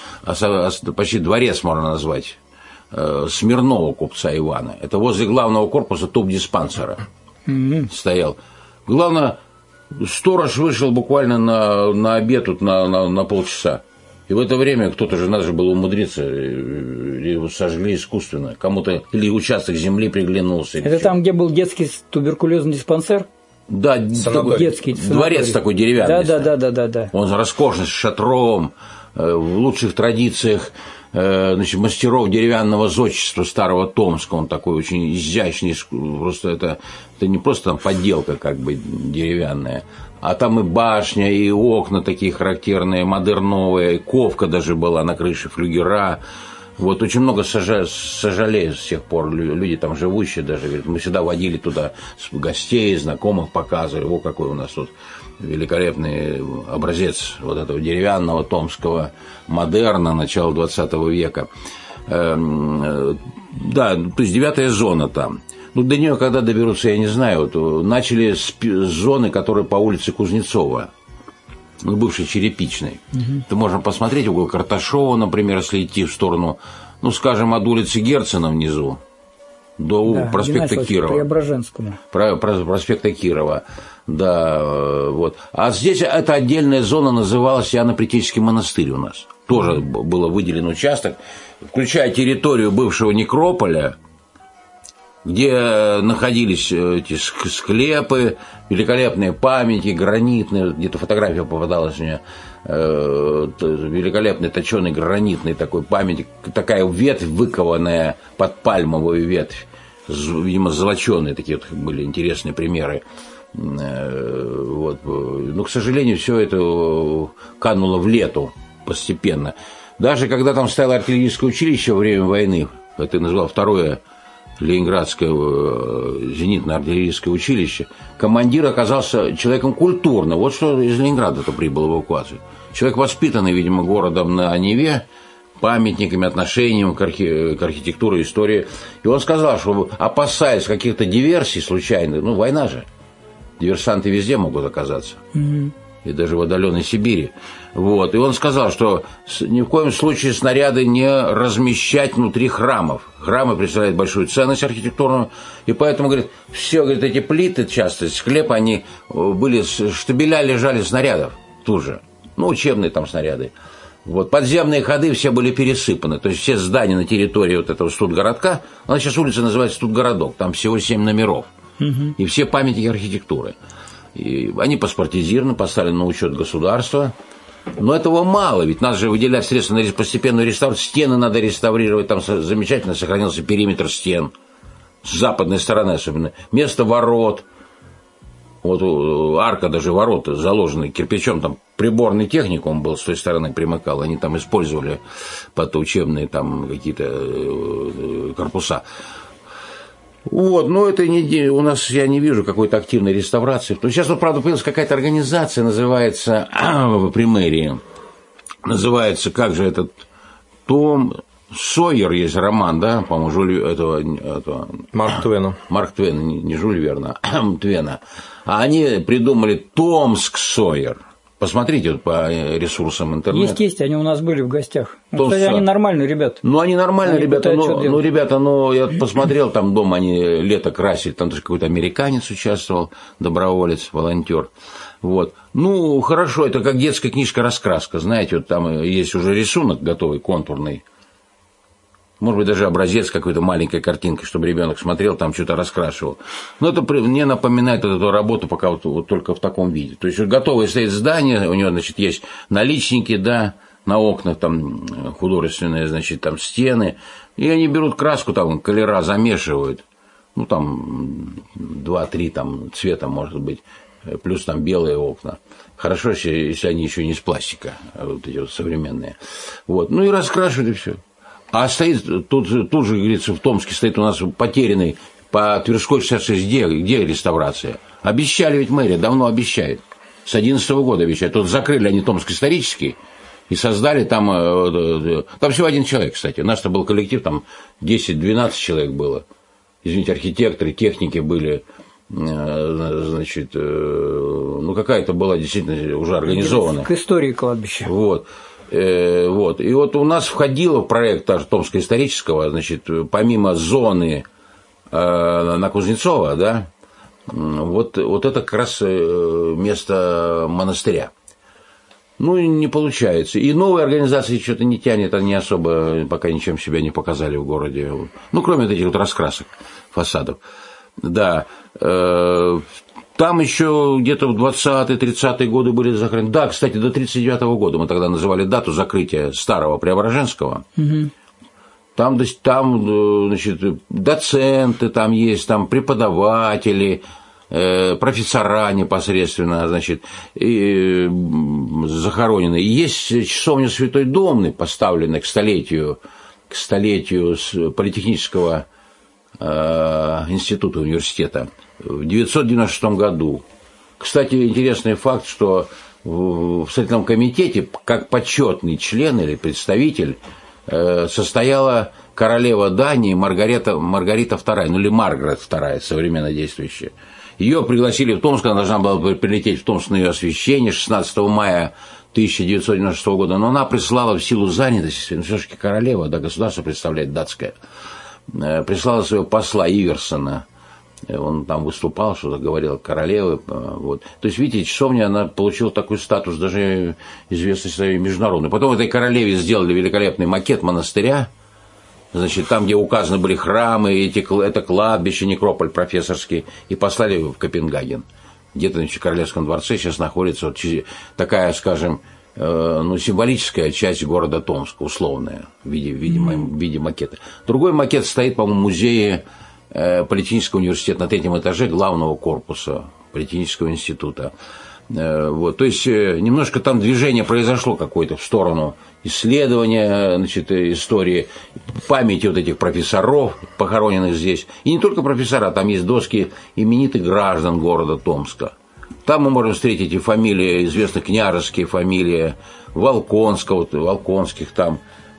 почти дворец можно назвать, Смирнова купца Ивана. Это возле главного корпуса топ-диспансера mm-hmm. стоял. Главное, сторож вышел буквально на, на обед тут на, на, на полчаса. И в это время кто-то же, надо же было умудриться, его сожгли искусственно. Кому-то или участок земли приглянулся. Это там, где был детский туберкулезный диспансер? Да, детский дворец такой деревянный. Да, да, да, да, да. Он роскошный, с шатром, в лучших традициях, значит, мастеров деревянного зодчества старого Томска. Он такой очень изящный, просто это, это не просто там подделка как бы деревянная, а там и башня, и окна такие характерные, модерновые, ковка даже была на крыше, флюгера. Вот очень много сожалею с тех пор, люди там живущие даже, говорят, мы всегда водили туда гостей, знакомых, показывали, вот какой у нас тут великолепный образец вот этого деревянного томского модерна начала двадцатого века. Да, то есть девятая зона там. Ну, до нее когда доберутся, я не знаю. Вот, начали с зоны, которые по улице Кузнецова, бывшей Черепичной. Угу. Это можно посмотреть угол Карташова, например, если идти в сторону, ну, скажем, от улицы Герцена внизу до да, проспекта Кирова. Преображенскому. Про, про, проспекта Кирова. Да, вот. А здесь эта отдельная зона называлась Иоанно-Претельский монастырь у нас. Тоже было выделен участок, включая территорию бывшего некрополя, где находились эти склепы, великолепные памятники, гранитные, где-то фотография попадалась у меня, э, великолепный точеный гранитный такой памятник, такая ветвь, выкованная под пальмовую ветвь, видимо, золоченые такие вот были интересные примеры. Вот. Но, к сожалению, все это кануло в лету постепенно. Даже когда там стояло артиллерийское училище во время войны, это называл второе Ленинградское зенитно-артиллерийское училище, командир оказался человеком культурным. Вот что из Ленинграда-то прибыл в эвакуацию. Человек, воспитанный, видимо, городом на Неве, памятниками, отношением к, архи... к архитектуре, истории. И он сказал, что, опасаясь каких-то диверсий случайных, ну, война же, диверсанты везде могут оказаться. Mm-hmm. И даже в отдаленной Сибири. Вот. И он сказал, что ни в коем случае снаряды не размещать внутри храмов. Храмы представляют большую ценность архитектурную. И поэтому, говорит, все, говорит, эти плиты часто, склепы, они были, штабеля лежали снарядов тут же. Ну, учебные там снаряды. Вот. Подземные ходы все были пересыпаны. То есть все здания на территории вот этого студгородка, она сейчас улица называется Студгородок, там всего семь номеров. Mm-hmm. И все памятники архитектуры. И они паспортизированы, поставлены на учет государства. Но этого мало, ведь надо же выделять средства на постепенную реставрацию. Стены надо реставрировать, там замечательно сохранился периметр стен. С западной стороны особенно. Место ворот. Вот арка даже ворот заложены кирпичом, там приборный техникум был с той стороны примыкал. Они там использовали под учебные там какие-то корпуса. Вот, но это не, у нас, я не вижу какой-то активной реставрации. Сейчас вот, правда, появилась какая-то организация, называется, при мэрии, называется, как же этот, Том Сойер, есть роман, да, по-моему, Жюль, этого, этого Марк Твена. Марк Твен, не, не Жюль Верна, а Твена. А они придумали Томск Сойер. Посмотрите вот по ресурсам интернета. Есть, есть, они у нас были в гостях. Ну, кстати, они нормальные ребята. Ну, они нормальные они ребята, но, ну, ребята, ну, я посмотрел, там дома они лето красили, там даже какой-то американец участвовал, доброволец, волонтер. Вот. Ну, хорошо, это как детская книжка-раскраска, знаете, вот там есть уже рисунок готовый, контурный. Может быть, даже образец какой-то маленькой картинкой, чтобы ребенок смотрел, там что-то раскрашивал. Но это мне напоминает вот эту работу пока вот, вот только в таком виде. То есть, готовое стоит здание, у него, значит, есть наличники, да, на окнах, там, художественные, значит, там, стены. И они берут краску, там, колера замешивают. Ну, там, два-три там цвета, может быть. Плюс там белые окна. Хорошо, если, если они еще не из пластика, вот эти вот современные. Вот. Ну, и раскрашивают, и все. А стоит, тут, тут же, говорится, в Томске стоит у нас потерянный по Тверской шестьдесят шесть, где, где реставрация? Обещали ведь мэрия, давно обещает. С одиннадцатого года обещают. Тут закрыли они Томск исторический и создали там, там всего один человек, кстати. У нас-то был коллектив, там десять-двенадцать человек было. Извините, архитекторы, техники были. Значит, ну какая-то была действительно уже организованная. К истории кладбища. Вот. Вот. И вот у нас входило в проект даже Томского исторического, значит, помимо зоны э, на Кузнецова, да, вот, вот это как раз место монастыря. Ну, не получается. И новые организации что-то не тянет, они особо пока ничем себя не показали в городе. Ну, кроме этих вот раскрасок фасадов. Да. Э, Там еще где-то в двадцатые-тридцатые годы были закрыты. Да, кстати, до тридцать девятого года мы тогда называли дату закрытия старого Преображенского. Угу. Там, там, значит, доценты там есть, там преподаватели, э, профессора непосредственно, значит, и, э, захоронены. И есть часовня Святой Домны, поставленная к столетию, к столетию политехнического э, института университета. В девятьсот девяносто шестом году. Кстати, интересный факт, что в Строительном комитете, как почетный член или представитель, состояла королева Дании Маргарита, Маргарита вторая, ну или Маргарет вторая, современно действующая. Ее пригласили в Томск, она должна была прилететь в Томск на ее освящение шестнадцатого мая тысяча девятьсот девяносто шестого года, но она прислала в силу занятости, ну все-таки королева, да, государство представляет датское, прислала своего посла Иверсона Он там выступал, что-то говорил королевы. Вот. То есть, видите, часовня, она получила такой статус, даже известный международный. Потом этой королеве сделали великолепный макет монастыря. Значит, там, где указаны были храмы, эти, это кладбище, некрополь профессорский, и послали в Копенгаген. Где-то в Королевском дворце сейчас находится вот такая, скажем, ну, символическая часть города Томска, условная, в виде, в виде, в виде макета. Другой макет стоит, по-моему, в музее Политехнического университета на третьем этаже главного корпуса Политехнического института. Вот, то есть, немножко там движение произошло какое-то в сторону исследования, значит, истории, памяти вот этих профессоров, похороненных здесь. И не только профессора, там есть доски именитых граждан города Томска. Там мы можем встретить и фамилии известных княжеские, фамилии Волконского, Волконских там,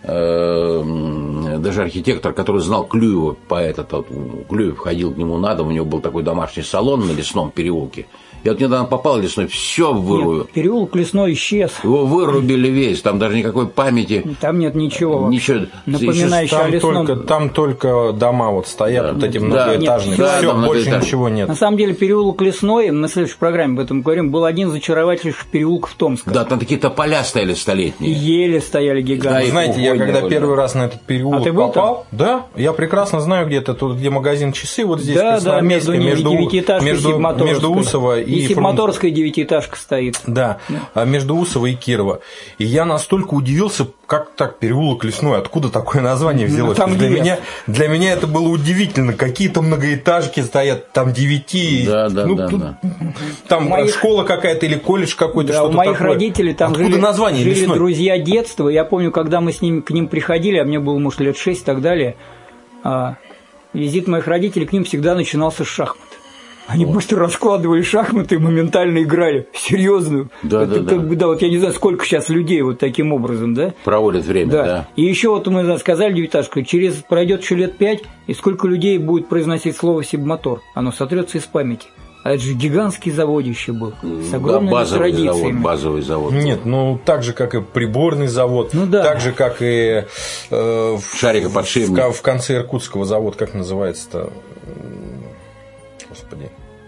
э, даже архитектор, который знал Клюева, поэта, Клюев ходил к нему на дом, у него был такой домашний салон на Лесном переулке. Я вот недавно попал в Лесной, все вырубил. Нет, переулок Лесной исчез. Его вырубили весь, там даже никакой памяти. Там нет ничего. Ничего. Напоминающего там о Лесном. Только, там только дома вот стоят, да. вот эти многоэтажные. Да, все, нет, больше ничего нет. На самом деле переулок Лесной, мы в следующей программе об этом говорим, был один из зачаровательнейших переулков Томска. Да, там такие тополя стояли столетние. Ели стояли гигантские. Да, знаете, я когда были, первый раз на этот переулок а ты был попал, там? Да, я прекрасно знаю, где это тут, где магазин часы, вот здесь да, да, между, между, между, между Усово и, и Севмоторской девятиэтажка стоит. Да, да, между Усово и Кирова. И я настолько удивился, как так переулок Лесной, откуда такое название взялось. Ну, для, меня, для меня это было удивительно. Какие-то многоэтажки стоят, там девяти. Да, да, ну, да, тут, да. Там моих... школа какая-то или колледж какой-то. Да, что-то у моих такое. родителей там откуда жили, название жили Лесной? Друзья детства. Я помню, когда мы с ними, к ним приходили, а мне было, может, лет шесть и так далее, а, визит моих родителей к ним всегда начинался с шахмат. Они вот. быстро раскладывали шахматы и моментально играли. Серьезную. Да, это, да, как да. бы, да. Вот я не знаю, сколько сейчас людей вот таким образом, да? Проводят время, да. да. И еще вот мы сказали девятиэтажка, через пройдет еще лет пять, и сколько людей будет произносить слово Сибмотор. Оно сотрется из памяти. А это же гигантский заводище был. С огромными да, базовый традициями. Завод, базовый завод. Нет, ну так же, как и приборный завод, ну, да. так же, как и э, Шарикоподшипник. В, в конце Иркутского завод, как называется-то? Господи.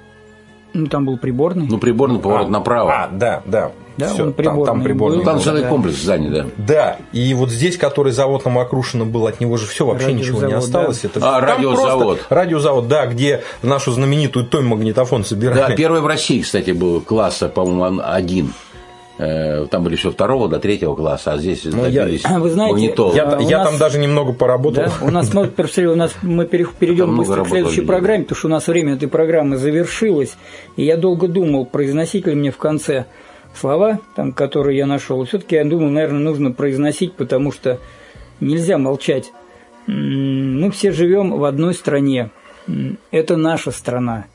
Ну, там был приборный. Ну, приборный поворот а, направо. А, да, да. Да, Всё, он приборный. Там, там приборный. Был, там целый да. комплекс зданий, да. Да, и вот здесь, который завод на Макрушино был, от него же все вообще радиозавод, ничего не осталось. Да. Это а, там радиозавод. Радиозавод, да, где нашу знаменитую Том магнитофон собирали. Да, первый в России, кстати, был класса, по-моему, один. Там были еще второго до третьего класса, а здесь ну, добились я, вы знаете, магнитолы. Я, я нас, там даже немного поработал. Да, у нас, мы, у нас мы перейдем быстро к следующей людей. программе, потому что у нас время этой программы завершилось, и я долго думал, произносить ли мне в конце слова, там, которые я нашел. Все-таки я думал, наверное, нужно произносить, потому что нельзя молчать. Мы все живем в одной стране. Это наша страна.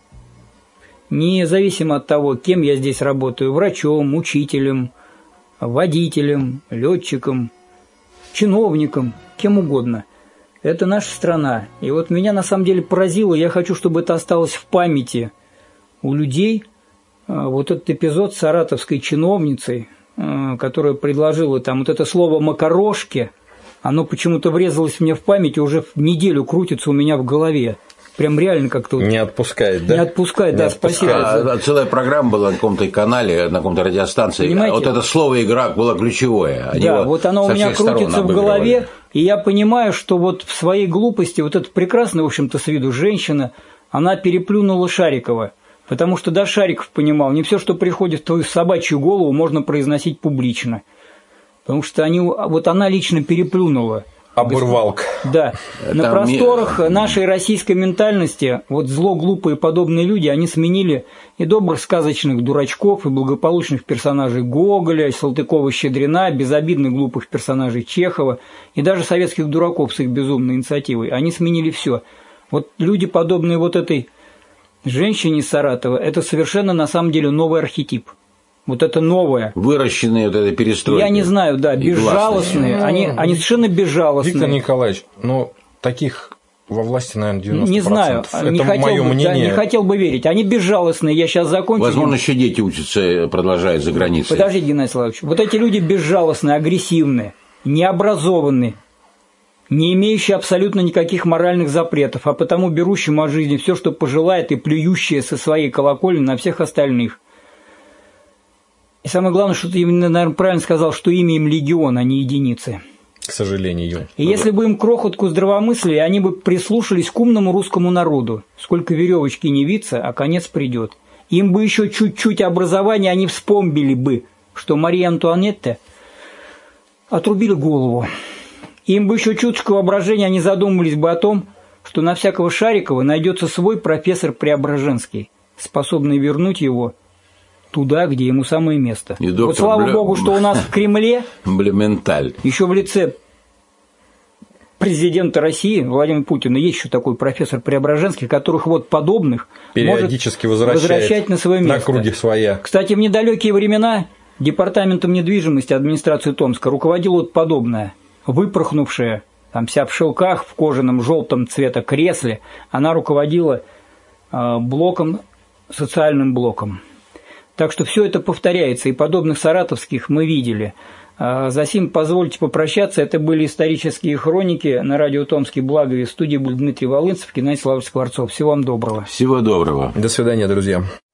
Независимо от того, кем я здесь работаю, врачом, учителем, водителем, летчиком, чиновником, кем угодно. Это наша страна. И вот меня на самом деле поразило, я хочу, чтобы это осталось в памяти у людей, вот этот эпизод с саратовской чиновницей, которая предложила там вот это слово «макарошки», оно почему-то врезалось мне в память и уже неделю крутится у меня в голове. Прям реально как-то... Не отпускает, да? Не отпускает, не да, отпускает. спасибо. А, целая программа была на каком-то канале, на каком-то радиостанции. Понимаете? Вот это слово «игра» было ключевое. Они да, вот оно у меня крутится в голове, и я понимаю, что вот в своей глупости вот эта прекрасная, в общем-то, с виду женщина, она переплюнула Шарикова. Потому что даже Шариков понимал, не все, что приходит в твою собачью голову, можно произносить публично. Потому что они, вот она лично переплюнула. Оборвалка. Да. Это на просторах ми... нашей российской ментальности вот зло, глупые подобные люди, они сменили и добрых сказочных дурачков, и благополучных персонажей Гоголя, и Салтыкова-Щедрина, безобидных глупых персонажей Чехова, и даже советских дураков с их безумной инициативой. Они сменили все. Вот люди, подобные вот этой женщине из Саратова, это совершенно на самом деле новый архетип. Вот это новое. Выращенные вот этой перестройкой. Я не знаю, да, безжалостные. Ну, они, они совершенно безжалостные. Виктор Николаевич, ну, таких во власти, наверное, девяносто процентов. Не знаю, это не хотел, мое бы, мнение. Да, не хотел бы верить. Они безжалостные, я сейчас закончу. Возможно, еще дети учатся, продолжают за границей. Подождите, Геннадий Славович. Вот эти люди безжалостные, агрессивные, необразованные. не имеющий абсолютно никаких моральных запретов, а потому берущему от жизни все, что пожелает, и плюющее со своей колокольни на всех остальных. И самое главное, что ты именно, наверное, правильно сказал, что имя им легион, а не единицы. К сожалению. И если бы им крохотку здравомыслия, они бы прислушались к умному русскому народу. Сколько веревочки не виться, а конец придет. Им бы еще чуть-чуть образования, они вспомнили бы, что Мария Антуанетта отрубили голову. Им бы еще чуточку воображения, они задумались бы о том, что на всякого Шарикова найдется свой профессор Преображенский, способный вернуть его туда, где ему самое место. И вот слава Блю... Богу, что у нас в Кремле, еще в лице президента России Владимира Путина есть еще такой профессор Преображенский, которых вот подобных периодически может возвращать на свое место. На круги своя. Кстати, в недалекие времена департаментом недвижимости администрации Томска руководила вот подобная, выпорхнувшая, там вся в шелках, в кожаном желтом цвета кресле, она руководила э, блоком, социальным блоком. Так что все это повторяется, и подобных саратовских мы видели. Засим, позвольте попрощаться. Это были исторические хроники на радио Томский Благовест. В студии был Дмитрий Волынцев, Геннадий Славович Скворцов. Всего вам доброго. Всего доброго. До свидания, друзья.